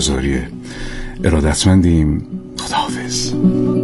گذاری ارادتمندیم. خداحافظ.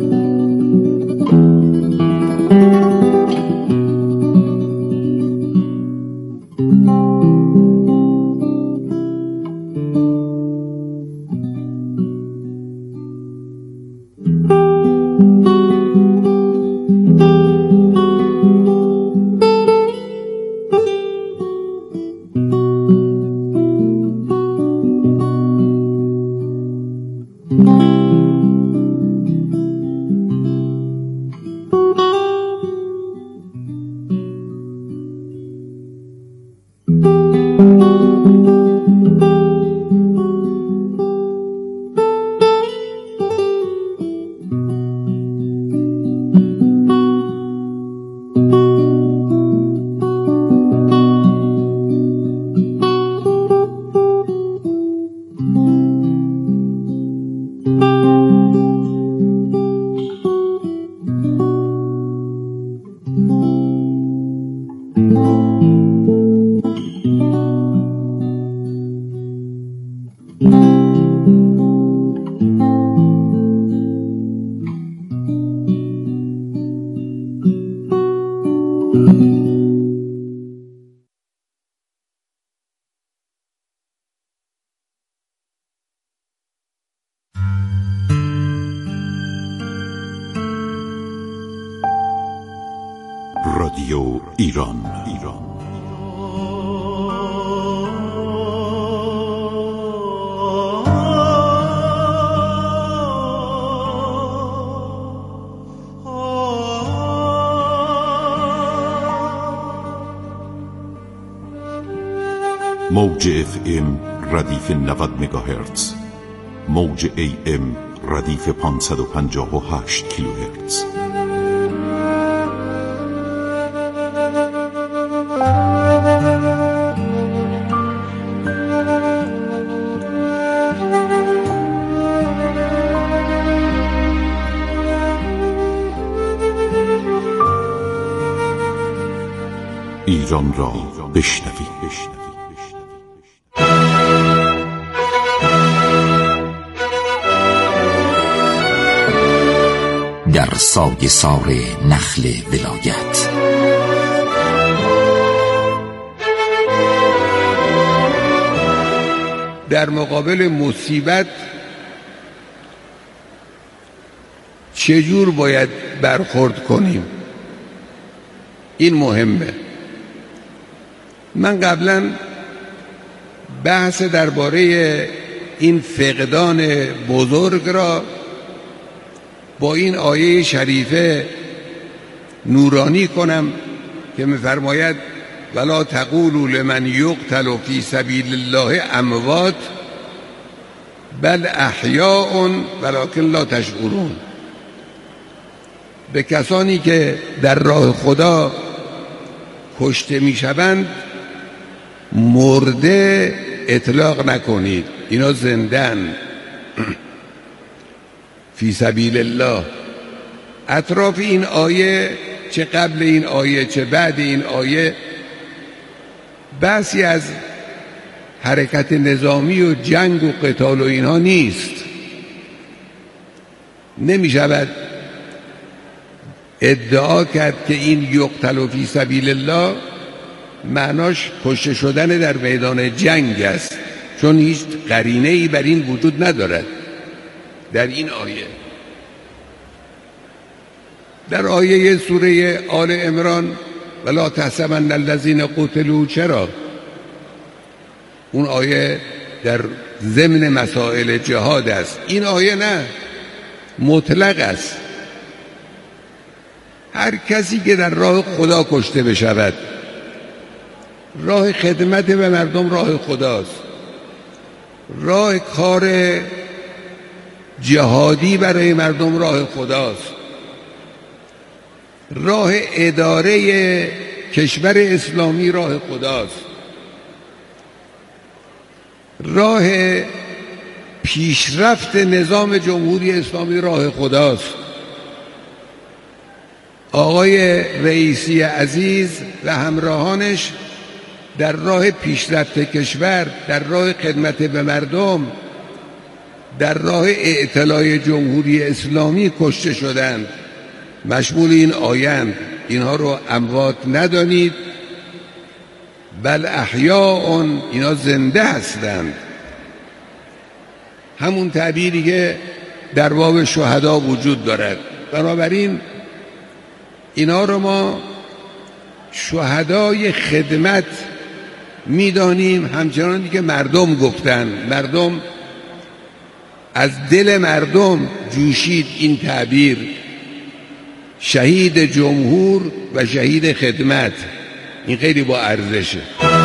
رادیو ایران. موج FM ردیف 90 مگاهرتز، موج AM ردیف 558 کیلوهرتز. ایران را بشنوید. در سایه‌سار نخل ولایت در مقابل مصیبت چجور باید برخورد کنیم؟ این مهمه. من قبلا بحث درباره این فقدان بزرگ را با این آیه شریفه نورانی کنم که می‌فرماید ولا تقولوا لمن یقتل فی سبیل الله اموات بل احیاء ولکن لا تشعرون. به کسانی که در راه خدا کشته میشوند مرده اطلاق نکنید، اینا زندن. فی سبیل الله. اطراف این آیه، چه قبل این آیه چه بعد این آیه، بحثی از حرکت نظامی و جنگ و قتال و اینها نیست. نمی شود ادعا کرد که این یقتل فی سبیل الله معناش کشته شدن در میدان جنگ است، چون هیچ قرینه‌ای بر این وجود ندارد در این آیه. در آیه سوره آل عمران ولا تحسبن الذین قتلوا، چرا؟ اون آیه در ضمن مسائل جهاد است. این آیه نه، مطلق است. هر کسی که در راه خدا کشته بشود، راه خدمت به مردم راه خداست، راه کار جهادی برای مردم راه خداست، راه اداره کشور اسلامی راه خداست، راه پیشرفت نظام جمهوری اسلامی راه خداست. آقای رئیسی عزیز و همراهانش در راه پیشرفت کشور، در راه خدمت به مردم در راه اعتلاع جمهوری اسلامی کشته شدند مشمول این آیند اینها رو اموات ندانید بل احیاء، اینا زنده هستند. همون تعبیری که در باب شهدا وجود دارد. بنابراین اینا رو ما شهدای خدمت میدانیم، همچنانی که مردم گفتن. مردم از دل مردم جوشید این تعبیر، شهید جمهور و شهید خدمت. این خیلی با ارزشه.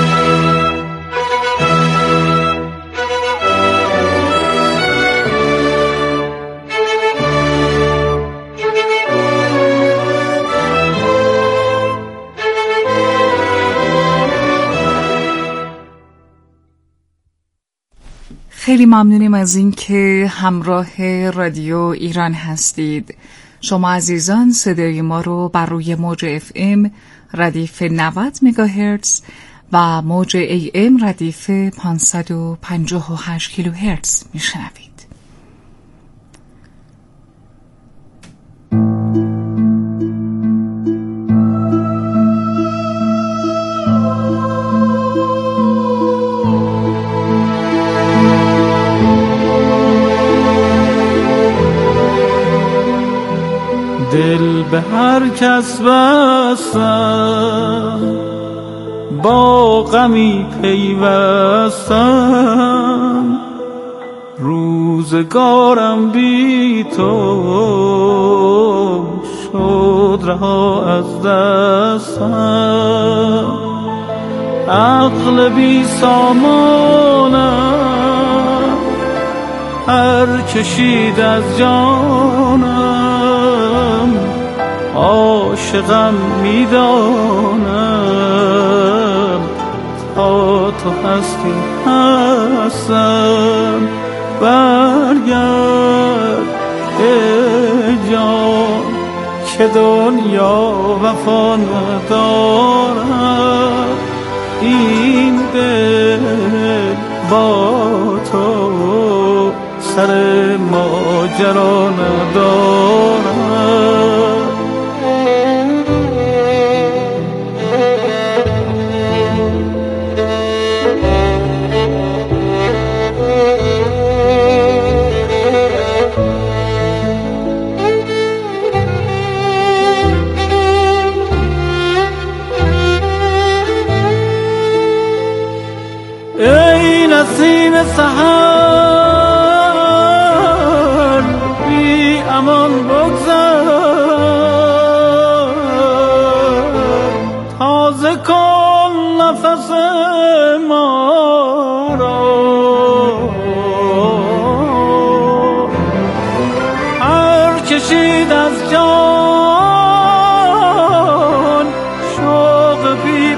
خیلی ممنونیم از این که همراه رادیو ایران هستید. شما عزیزان صدای ما رو بر روی موج FM ردیف 90 مگاهرتز و موج AM ردیف 558 کیلوهرتز میشنوید. دل به هر کس بستم، با غمی پیوستم، روزگارم بی تو شد رها از دستم، عقل بی سامانم هر کشید از جانم، عاشقم میدانم تا تو هستی هستم، برگرد ای جان که دنیا وفا ندارد، این دل با تو سر ماجرا ندارد. ای نسیم سحر بی امان بگذر، تازه کن نفس ما را، هر کشید از جان شوق بی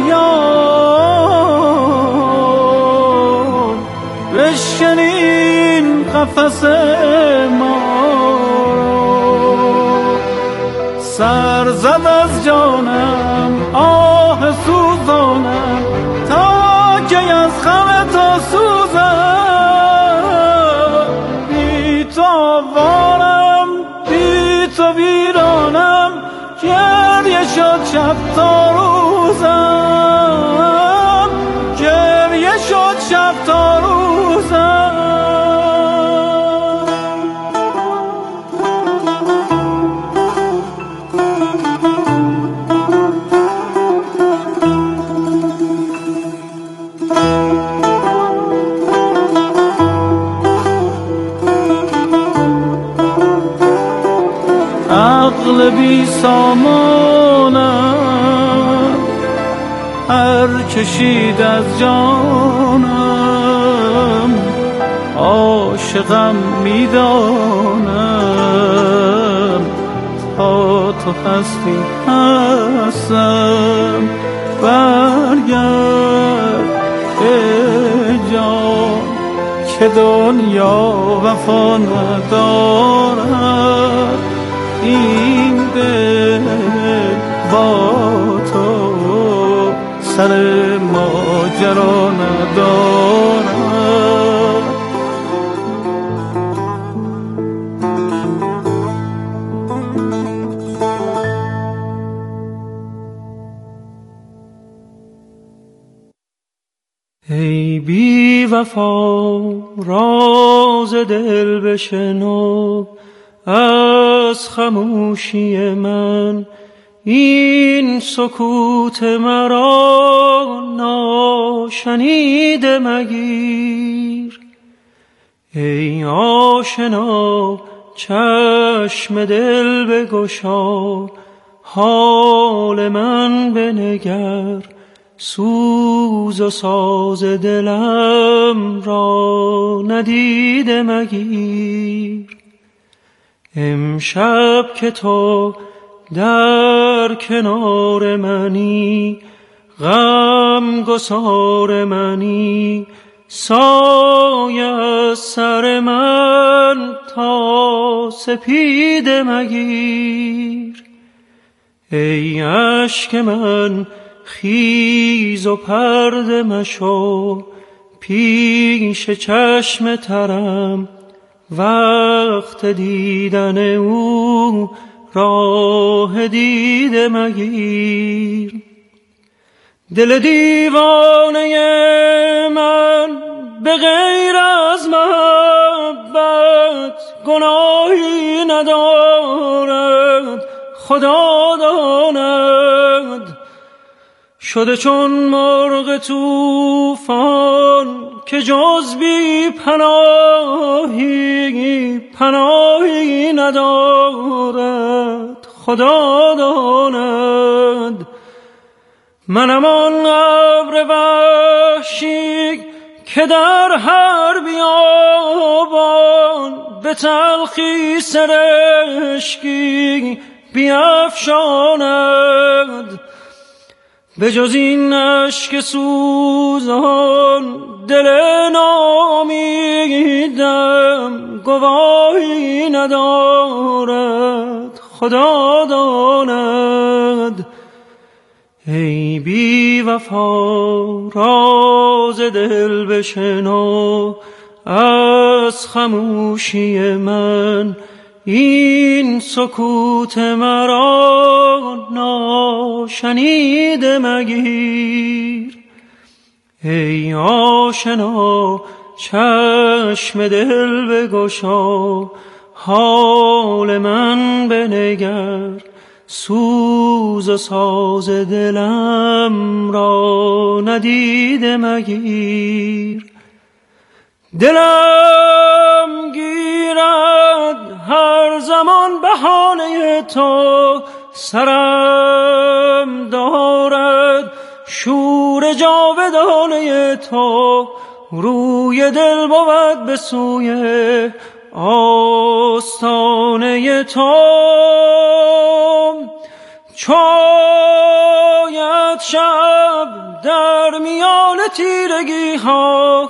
پایان، بشکنین قفس ما سر زد از جانم آه سوزانم، تا که از خم تو سوزم، بی تو آوارم بی تو ویرانم، گریه شد شب تا روزم، گریه شد شب تا روزم. عقل بی سامانم هر کشید از جانم، عاشقم میدانم تا تو هستی هستم، برگرد ای جان که دنیا وفا ندارد، این دل با تو سر ماجرا ندارد. وفا راز دل بشنو از خموشی من، این سکوت مرا ناشنیده مگیر. ای آشنا چشم دل بگشا، حال من بنگر، سوز و ساز دلم را ندیده مگیر. امشب که تو در کنار منی، غم گسار منی، سایه از سر من تا سپیده مگیر. ای اشک من خیز و پرده مشو، پیش چشم ترم وقت دیدن او راه دیده مگیر. دل دیوانه من به غیر از محبت گناهی ندارد، خدا داند. شده چون مرغ طوفان که جز بی پناهی ندارد، خدا داند. منم آن ابر وحشی که در هر بیابان به تلخی سرشکی بیفشاند. به جز این اشک سوزان دل ناامیدم گواهی ندارد، خدا داند. ای بی وفا راز دل بشنو از خموشی من، این سکوت مرا ناشنیده مگیر. ای آشنا چشم دل بگشا، حال من بنگر، سوز و ساز دلم را ندیده مگیر. دلم گیرد هر زمان بهانه تو، سرم دارد شور جاودانه تو، روی دل بود به سوی آستانه تو. چاید شب در میان تیرگی ها،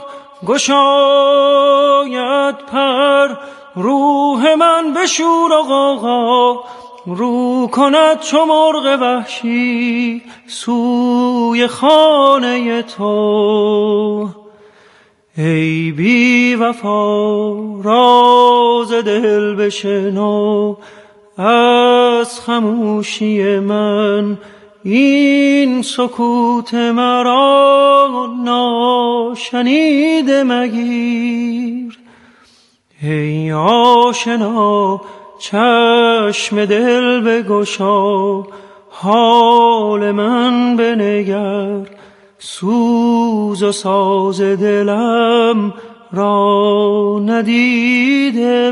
گشاید پر روح من به شور و غوغا، رو کند چو مرغ وحشی سوی خانه تو. ای بی وفا راز دل بشنو از خموشی من، این سکوت مرا ناشنیده مگیر. ای آشنا چشم دل بگشا، حال من بنگر، سوز و ساز دلم را ندیده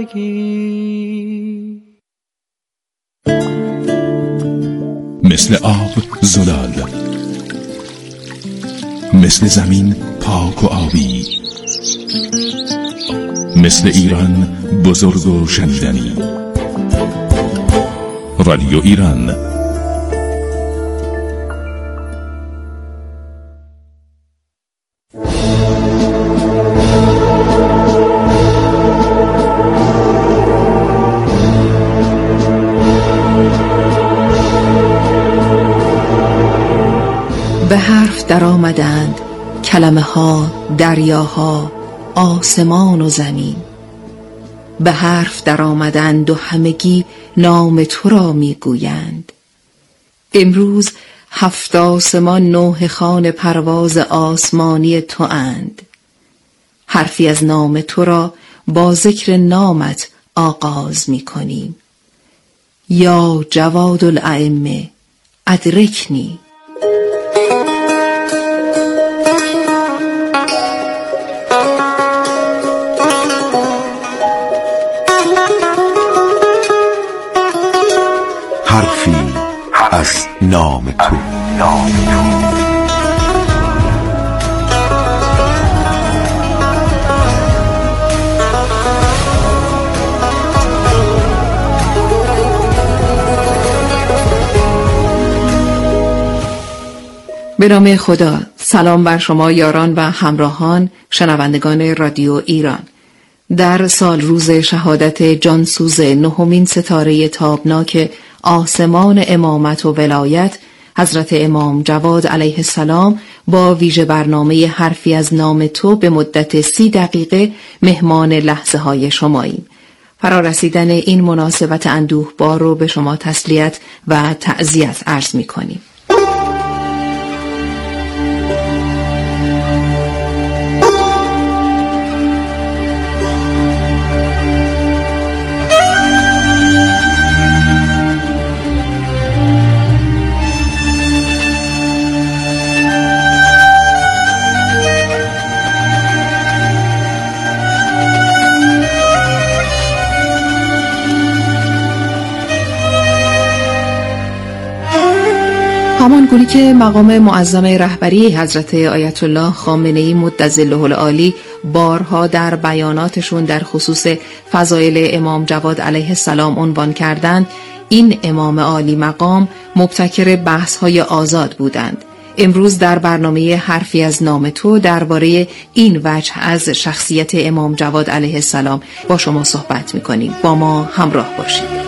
مگیر. مثل آب زلال، مثل زمین پاک و آبی، مثل ایران بزرگ و شنیدنی. رادیو ایران. به حرف در آمدند کلمه ها، دریاها، آسمان و زمین. به حرف در آمدند و همگی نام تو را می گویند. امروز 7 آسمان 9 خوان پرواز آسمانی تو اند. حرفی از نام تو را با ذکر نامت آغاز می کنیم. یا جواد الائمه ادرکنی. حرفی از نام تو. به نام خدا. سلام بر شما یاران و همراهان شنوندگان رادیو ایران. در سال روز شهادت جانسوز نهمین ستاره تابناک آسمان امامت و ولایت حضرت امام جواد علیه السلام با ویژه برنامه حرفی از نام تو به مدت 30 دقیقه مهمان لحظه های شماییم. فرارسیدن این مناسبت اندوهبار رو به شما تسلیت و تعزیت عرض می کنیم. همان گونه که مقام معظم رهبری حضرت آیت الله خامنه‌ای مدظله العالی بارها در بیاناتشون در خصوص فضایل امام جواد علیه السلام عنوان کردند، این امام عالی مقام مبتکر بحث‌های آزاد بودند. امروز در برنامه حرفی از نام تو درباره این وجه از شخصیت امام جواد علیه السلام با شما صحبت می‌کنیم. با ما همراه باشید.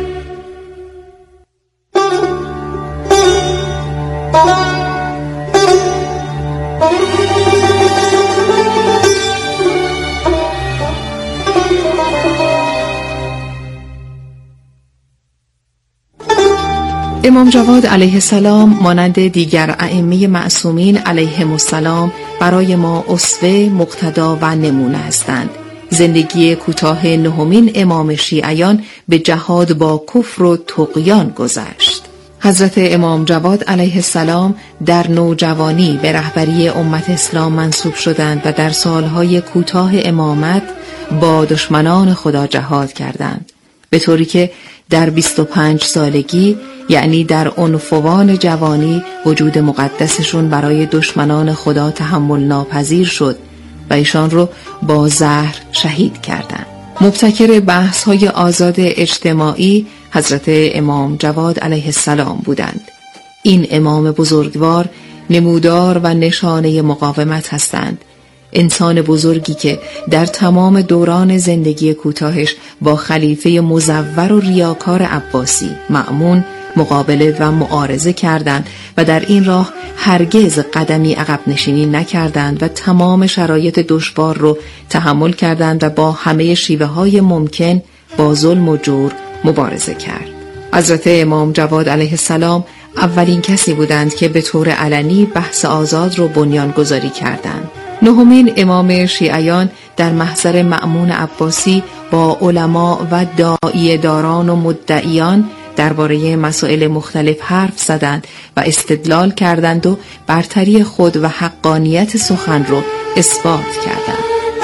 امام جواد علیه السلام مانند دیگر ائمه معصومین علیهم السلام برای ما اسوه، مقتدا و نمونه هستند. زندگی کوتاه نهمین امام شیعیان به جهاد با کفر و طغیان گذشت. حضرت امام جواد علیه السلام در نوجوانی به رهبری امت اسلام منصوب شدند و در سالهای کوتاه امامت با دشمنان خدا جهاد کردند، به طوری که در 25 سالگی یعنی در عنفوان جوانی وجود مقدسشون برای دشمنان خدا تحمل ناپذیر شد و ایشان رو با زهر شهید کردند. مبتکر بحث‌های آزاد اجتماعی حضرت امام جواد علیه السلام بودند. این امام بزرگوار نمودار و نشانه مقاومت هستند. انسان بزرگی که در تمام دوران زندگی کوتاهش با خلیفه مزور و ریاکار عباسی مأمون مقابله و معارضه کردند و در این راه هرگز قدمی عقب نشینی نکردند و تمام شرایط دشوار رو تحمل کردند و با همه شیوه‌های ممکن با ظلم و جور مبارزه کرد. حضرت امام جواد علیه السلام اولین کسی بودند که به طور علنی بحث آزاد رو بنیان گذاری کردند. نهمین امام شیعیان در محضر مأمون عباسی با علما و داعیه داران و مدعیان درباره مسائل مختلف حرف زدند و استدلال کردند و برتری خود و حقانیت سخن را اثبات کردند.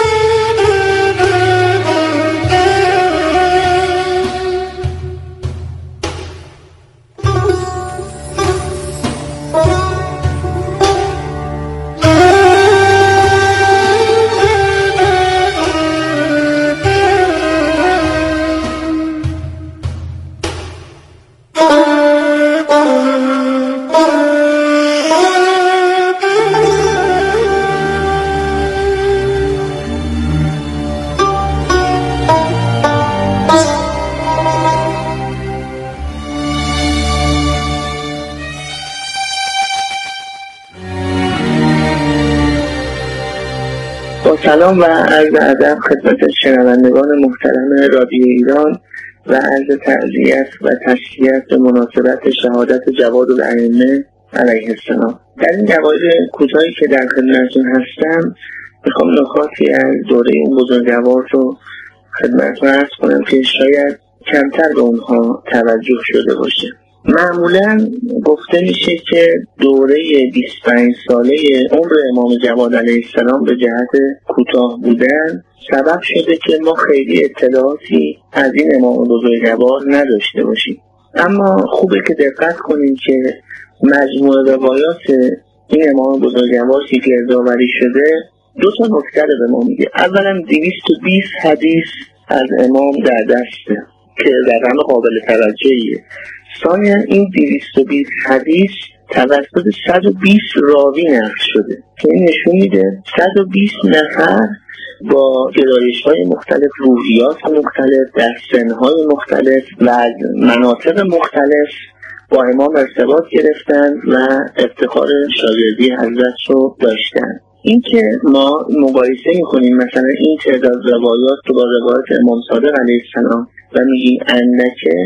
سلام و عرض ادب خدمت شنوندگان محترم رادیو ایران و عرض تعزیت و تشکیت به مناسبت شهادت جواد الائمه علیه السلام. در این دقایق کوتاهی که در خدمتتون هستم میخوام نکاتی از دوره اون بزرگوار رو خدمتتون عرض کنم که شاید کمتر به اونها توجه شده باشه. معمولا گفته میشه که دوره 25 ساله عمر امام جواد علیه السلام به جهت کوتاه بودن سبب شده که ما خیلی اطلاعاتی از این امام بزرگوار نداشته باشیم. اما خوبه که دقت کنیم که مجموع روایات این امام بزرگوار که گردآوری شده 2 نکته رو به ما میگه. اولا 220 حدیث از امام در دسته که رقم قابل توجهیه. ثانیا این 220 حدیث توسط 120 راوی نقل شده که این نشون میده 120 نفر با گرایش‌های مختلف، روحیات مختلف، در سن‌های مختلف و از مناطق مختلف با امام ارتباط گرفتن و افتخار شاگردی حضرت رو داشتن. این که ما مقایسه می‌کنیم مثلا این تعداد روایات رو با روایات امام صادق علیه السلام و میگیم اندکه،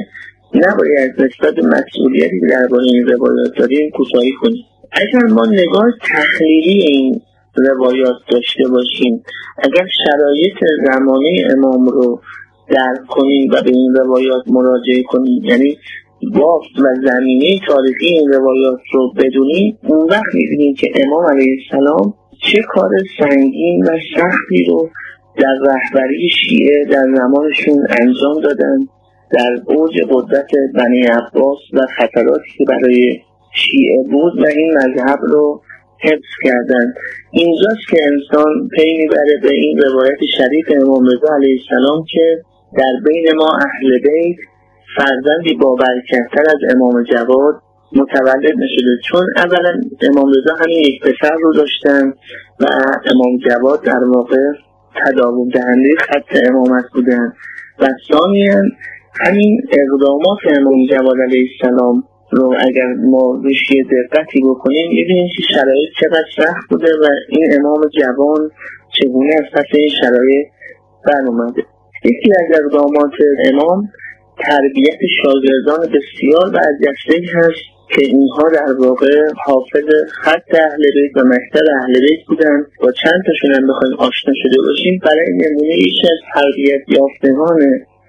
نباید نسبت مسئولیتی درباره این روایات داریم کوتاهی کنیم. اگر ما نگاه تحلیلی این روایات داشته باشیم، اگر شرایط زمانه امام رو درک کنیم و به این روایات مراجعه کنیم، یعنی بافت و زمینه تاریخی این روایات رو بدونیم، اون وقت می‌بینیم که امام علیه السلام چه کار سنگین و سختی رو در رهبری شیعه در زمانشون انجام دادن، در اوج قدرت بنی عباس و خطراتی که برای شیعه بود و این مذهب رو حفظ کردن. اینجاست که انسان پی میبره به این روایت شریف امام رضا علیه السلام که در بین ما اهل بیت فرزندی با برکت‌تر از امام جواد متولد نشده، چون اولا امام رضا همین یک پسر رو داشتن و امام جواد در واقع تداوم دهنده خط امامت بودن و ثانیاً همین اقدامات امام جواد علیه السلام رو اگر ما روش یه دقتی بکنیم می‌بینیم که شرایط چقدر سخت بوده و این امام جوان چگونه از پس این شرایط برآمده. یکی از اقدامات امام تربیت شاگردان بسیار برجسته‌ای هست که اینها در واقع حافظ خط اهل بیت و مکتب اهل بیت بودن. با چند تاشون هم بخوایم آشنا شده باشیم. برای نمونه یکی از تربیت یافتگان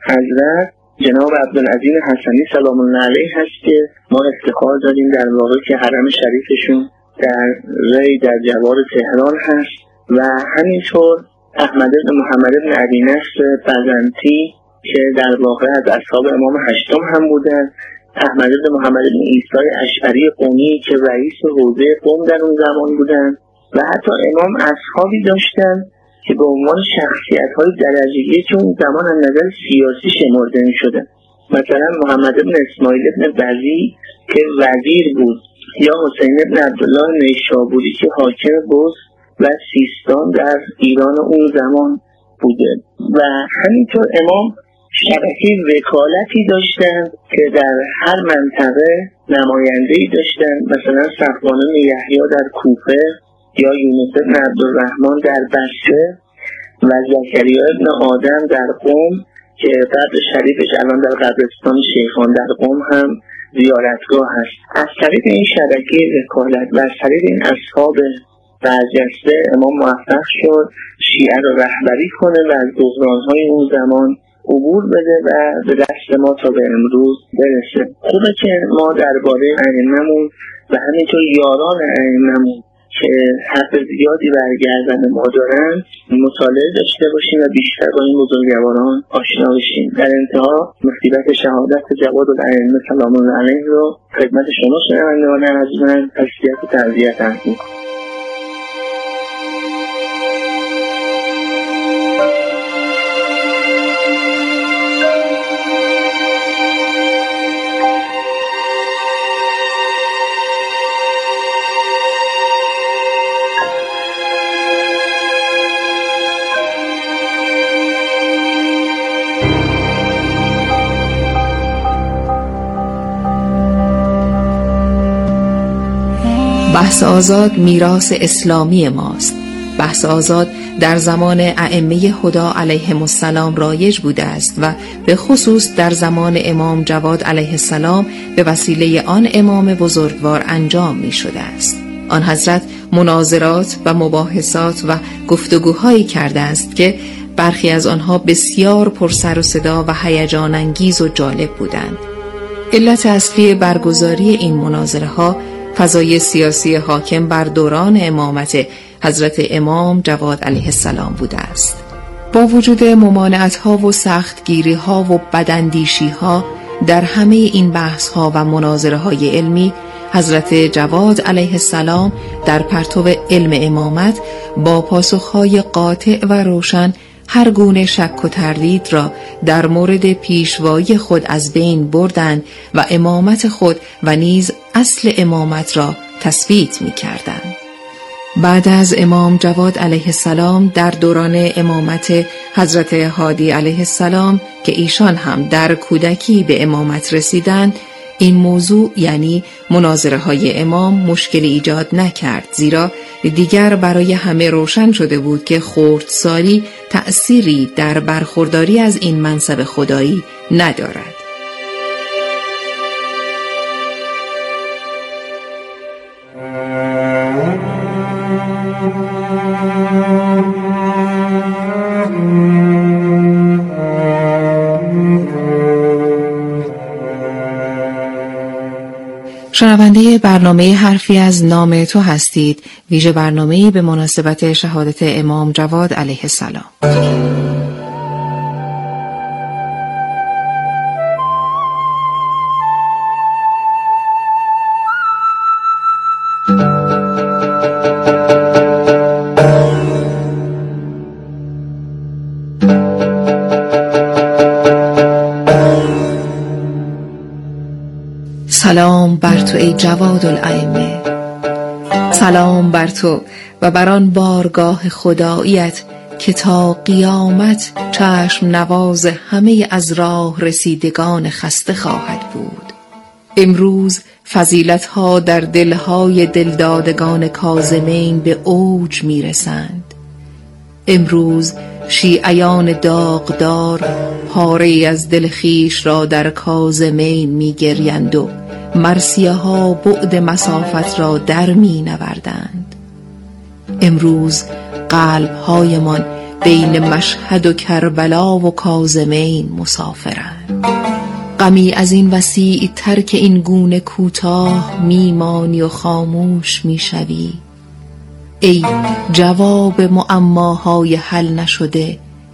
حضرت جناب عبدالعظیم حسنی سلام الله علیه هست که ما افتخار داریم در واقع که حرم شریفشون در ری در جوار تهران هست و همینطور احمد بن محمد بن علی نصر بزنطی که در واقع از اصحاب امام هشتم هم بودن، احمد بن محمد بن عیسی اشعری قمی که رئیس حوزه قم در اون زمان بودن و حتی امام اصحابی داشتن که به عنوان شخصیت‌های درجه‌ای که اون زمان از نظر سیاسی شمرده می‌شدن. مثلا محمد بن اسماعیل بن بزی که وزیر بود یا حسین بن عبدالله نیشابوری که حاکم بوس و سیستان در ایران اون زمان بوده و همینطور امام شبکه وکالتی داشتن که در هر منطقه نماینده‌ای داشتن، مثلا صفوان بن یحیی در کوفه یا یونس بن عبدالرحمن در بصره و زکریا بن آدم در قم که قبر شریفش الان در قبرستان شیخان در قم هم زیارتگاه هست. از طریق این شبکه وکالت و از طریق این اصحاب برجسته امام موفق شد شیعه رو رهبری کنه و از بحران‌های اون زمان عبور بده و به دست ما تا به امروز برسه. خوبه که ما درباره ائمه‌مون و همینطور یاران ائمه‌مون که حق زیادی برگردن ما دارن مطالعه داشته باشیم و بیشتر با این بزرگواران آشنا بشیم. در انتها مصیبت شهادت جواد الائمه سلام الله علیه رو خدمت شما شنوندگان ارجمند تسلیت و تعزیت عرض می‌کنم. بحث آزاد میراث اسلامی ماست. بحث آزاد در زمان ائمه هدا علیهم السلام رایج بوده است و به خصوص در زمان امام جواد علیه السلام به وسیله آن امام بزرگوار انجام می شده است. آن حضرت مناظرات و مباحثات و گفتگوهایی کرده است که برخی از آنها بسیار پر سر و صدا و هیجان انگیز و جالب بودند. علت اصلی برگزاری این مناظره ها فضای سیاسی حاکم بر دوران امامت حضرت امام جواد علیه السلام بوده است. با وجود ممانعت ها و سختگیری ها و بداندیشی ها در همه این بحث ها و مناظره های علمی، حضرت جواد علیه السلام در پرتو علم امامت با پاسخهای قاطع و روشن هر گونه شک و تردید را در مورد پیشوایی خود از بین بردند و امامت خود و نیز اصل امامت را تثبیت می کردند. بعد از امام جواد علیه السلام در دوران امامت حضرت هادی علیه السلام که ایشان هم در کودکی به امامت رسیدند، این موضوع یعنی مناظره های امام مشکلی ایجاد نکرد، زیرا دیگر برای همه روشن شده بود که خردسالی تأثیری در برخورداری از این منصب خدایی ندارد. شنونده برنامه حرفی از نام تو هستید، ویژه برنامه‌ای به مناسبت شهادت امام جواد علیه السلام. سلام بر تو ای جواد الائمه، سلام بر تو و بر آن بارگاه خداییت که تا قیامت چشم نواز همه از راه رسیدگان خسته خواهد بود. امروز فضیلت‌ها در دلهای دلدادگان کاظمین به اوج میرسند. امروز شیعیان داغدار پاره از دل خویش را در کاظمین می‌گریند و مرثیه ها بعد مسافت را در می نوردند. امروز قلب هایمان بین مشهد و کربلا و کاظمین مسافرند. غمی از این وسیع تر که این گونه کوتاه میمانی و خاموش میشوی. ای جواب معماهای حل نشده،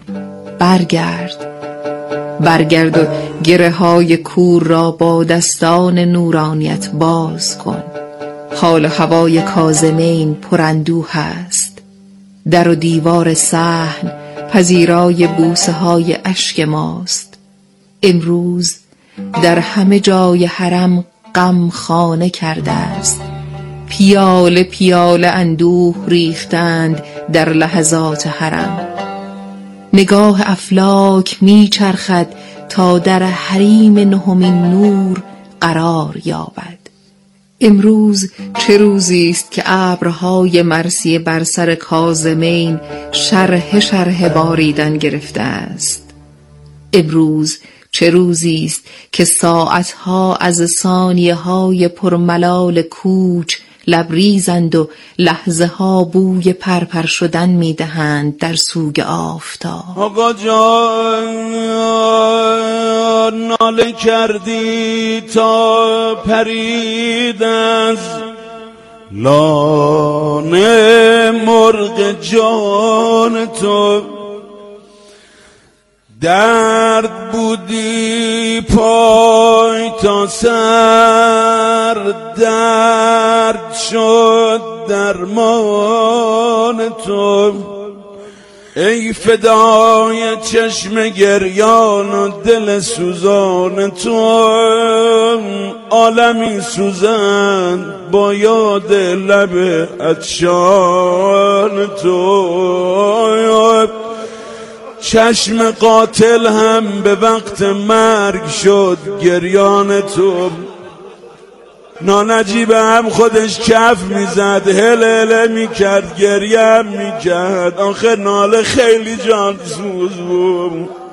برگرد و گره های کور را با دستان نورانیت باز کن. حال و هوای کاظمین پراندوه است. در و دیوار صحن پذیرای بوسه های اشک ماست. امروز در همه جای حرم غم خانه کرده است. پیاله پیاله اندوه ریختند در لحظات حرم. نگاه افلاک میچرخد تا در حریم نهمین نور قرار یابد. امروز چه روزی است که ابرهای مرثیه بر سر کاظمین شرح باریدن گرفته است. امروز چه روزی است که ساعتها از ثانیه‌های پرملال کوچ لبریزند و لحظه ها بوی پرپر شدن میدهند در سوگ آفتاب. آقا جان ناله کردی تا پرید از لانه مرغ جان تو، درد بودی پای تا سر، درد شد درمان تو. ای فدای چشم گریان و دل سوزان تو، عالمی سوزند با یاد لب عطشان تو. چشم قاتل هم به وقت مرگ شد گریان تو. نانجیب هم خودش کف میزد، هل میکرد، گریم میکرد. آخه ناله خیلی جان سوز بود.